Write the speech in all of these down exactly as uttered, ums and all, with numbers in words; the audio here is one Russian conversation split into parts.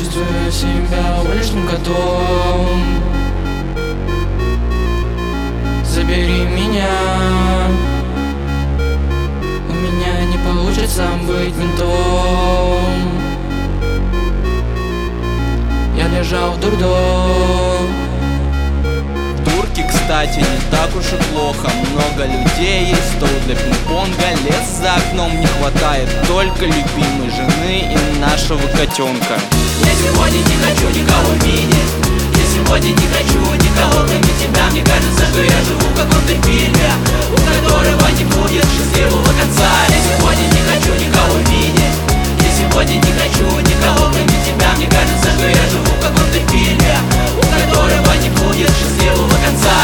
чувствую себя уличным котом. Забери меня, у меня не получится быть ментом. Я лежал в дурдом. Турки, кстати, не так уж и плохо. Много людей есть, стол для пинг-понга. Лес за окном, не хватает только любимой жены и нашего котенка. Я сегодня не хочу никого видеть. Я сегодня не хочу никого, кроме тебя. Мне кажется, что я живу в каком-то фильме, у которого не будет счастливого конца. Я сегодня не хочу никого видеть. Я сегодня не хочу никого, кроме тебя. Мне кажется, что я живу в каком-то фильме, у которого не будет счастливого конца.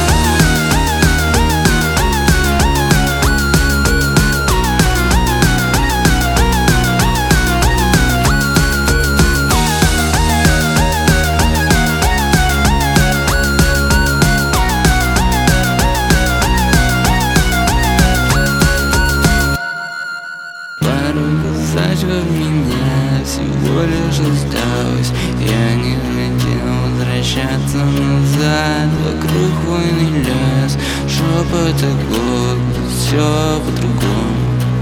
В меня всего лишь осталось. Я не хотел возвращаться назад. Вокруг хвойный лес, шепот и голос, все по-другому.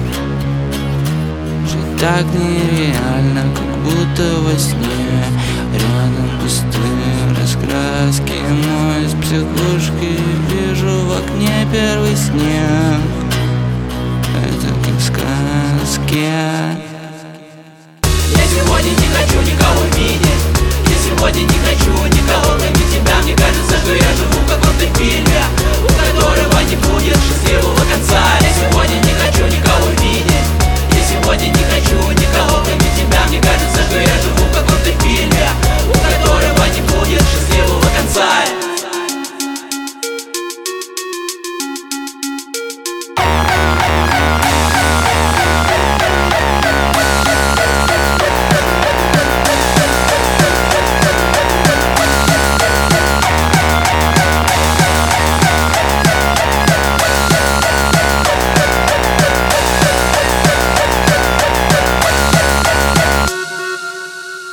Жить так нереально, как будто во сне. Рядом пустые раскраски, мой с психушки. Вижу в окне первый снег.